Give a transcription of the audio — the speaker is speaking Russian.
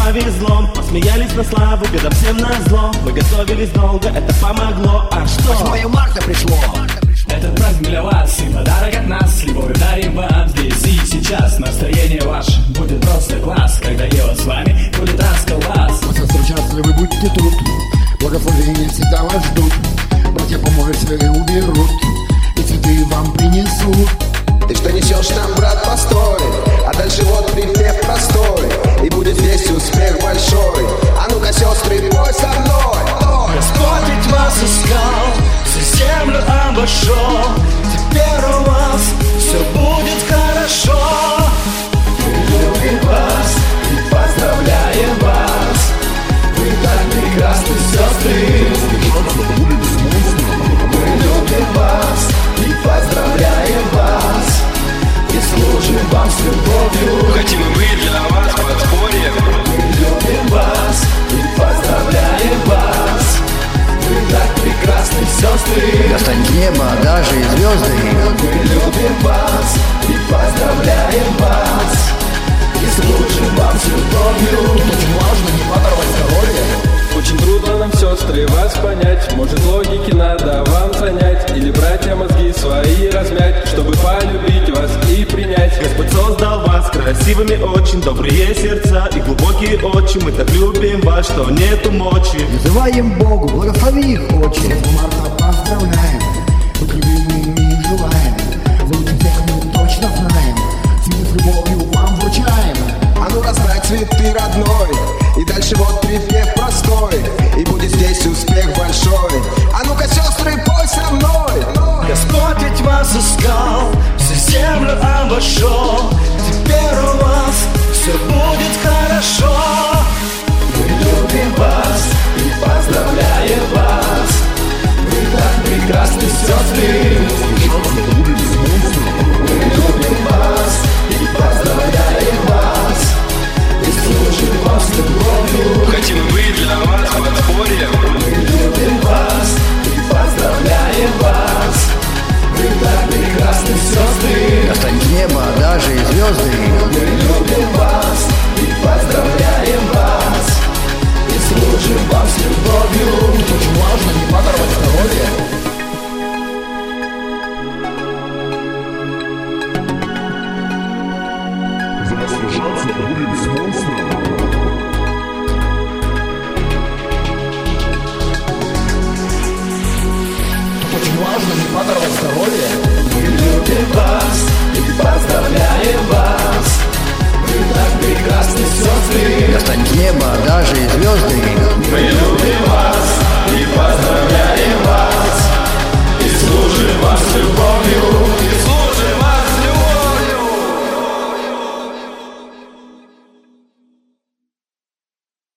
повезло, посмеялись на славу, бедам всем назло. Мы готовились долго, это помогло. А что? 8 марта пришло. Этот праздник для вас и подарок от нас. Любовь дарим вам здесь и сейчас. Настроение ваше будет просто класс, когда Ева с вами будет расколбас. Счастливы будьте тут, благословения всегда вас ждут. Братья по морю свои уберут и цветы вам принесут. Ты что несешь там, брат, постой, а дальше вот припев простой, и будет весь успех большой. А ну-ка, сестры, пой со мной. Господь ведь вас искал, всю землю обошел. Теперь у вас все будет хорошо. Мы любим вас и поздравляем вас. Вы так прекрасны, сестры. Мы любим вас и поздравляем вас. И служим вам с любовью. Хотим и мы для вас подспорье. Мы любим вас и поздравляем вас. Вы так прекрасны, сестры. Достанет небо, даже и звезды. Мы любим вас и поздравляем вас. И служим вам с любовью. Очень важно не подорвать здоровье. Очень трудно нам, сестры, вас понять. Может, логики надо вам занять, или братья мозги свои размять, чтобы полюбить вас и принять. Господь создал вас красивыми очень, добрые сердца и глубокие очи. Мы так любим вас, что нету мочи. Называем Богу, благослови их очи. 8 марта поздравляем, быть любимыми желаем. Вы лучше всех мы точно знаем, цветы с любовью вам вручаем. А ну расставь цветы, родной, и дальше вот припев простой, и будет здесь успех большой. А ну-ка, сестры, пой со мной. Господь ведь вас искал, всю землю обошел. Теперь у вас все будет хорошо. Мы любим вас и поздравляем вас. Вы так прекрасны, сестры. Мы любим вас и поздравляем вас. И служим вам с любовью. Хотим и мы для вас подспорье. Мы любим вас и поздравляем вас. Вы так прекрасны, сестры. Достанет небо, даже и звезды. Мы любим вас и поздравляем вас. И служим вам с любовью. Очень важно не подорвать здоровье. Сражаться будем с монстром. Очень важно не подорвать здоровье. Мы любим вас и поздравляем